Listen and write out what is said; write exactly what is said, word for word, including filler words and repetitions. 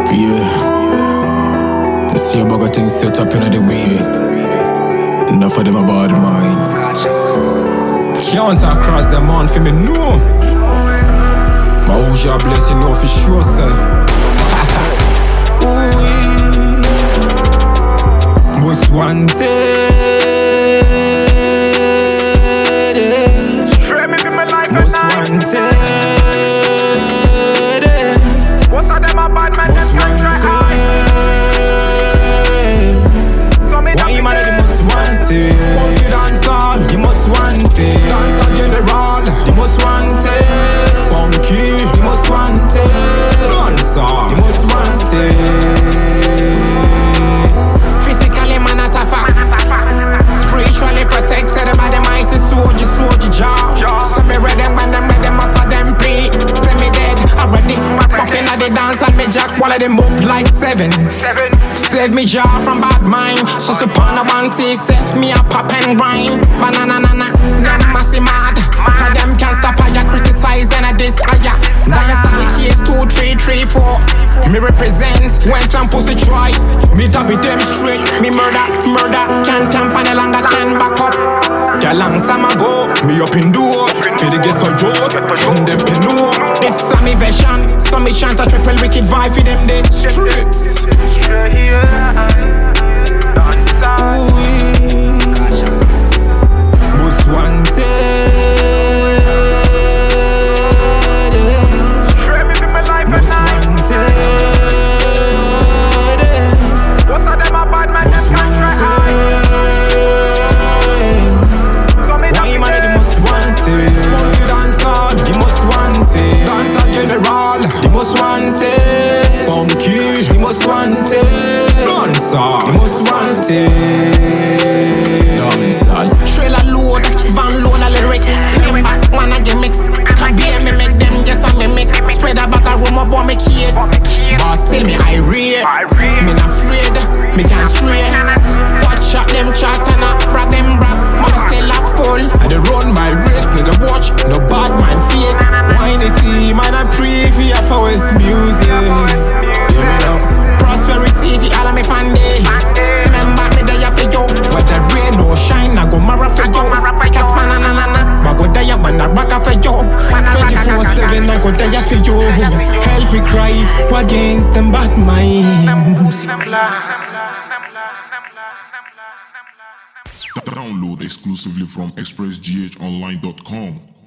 Yeah. See a bag of things set up in the way. Enough of them a bad mind. Can't cross them on for me, no. My who's your blessing, no for sure, sir. Most wanted. Most wanted. Most of them are bad men, them can't try hard. So me why you man are the most wanted? Spunky dancehall, the most wanted. Dancehall general, the most wanted. Spunky, the most wanted. Dancehall, the most wanted. Physically man a tougher, spiritually protected by the mighty soldier, soldier jaw. So me read them when them read them most of them pre. Say me dead already. Popping at the dance and me jack all of them up like seven. Seven. Save me jaw from bad mind. So upon a one tea set me a pop and grind. Banana nana, them massy mad. Cause them can't stop I criticize and I diss I dance on the case two, three, three, four. Me represent when some pussy try. Me dab it them straight. Me murder, murder. Can't camp any longer, can back up. A long time ago, me up in door. For the ghetto joke, from them to know. This is me version. So me chant a triple wicked vibe for them dead streets. Most wanted. Most wanted. Most of them are bad men, them can't try hard. So me why you man are the most wanted? Spunky dancehall, the most wanted. Dancehall general, the most wanted. Spunky, the most wanted. Dancehall, the most wanted. Dancehall. Trailer load, van load a lyric. Remember, one a gimmicks. Can be me make them just a mimic. Spread about a rumor about me case. But still me irate. Me not afraid, me can't stray. Watch out them chat and a brag them brag. Man still lock full. I dey run my race, need to watch no bad man face. Wine it team and I pray for your powers music. Hear me now. Prosperity, the all of me fan day. Remember me there for you. Whether rain or shine, I go marry for you. Cause man na na na. But go there when I rock for you. twenty-four seven, I go there for you. Help me cry against them bad minds. Download exclusively from express g h online dot com.